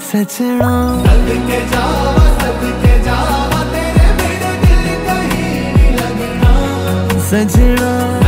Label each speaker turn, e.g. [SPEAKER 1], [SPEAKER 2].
[SPEAKER 1] सजना
[SPEAKER 2] सदके जावा तेरे बिन दिल कहीं नहीं लगना
[SPEAKER 1] सजना।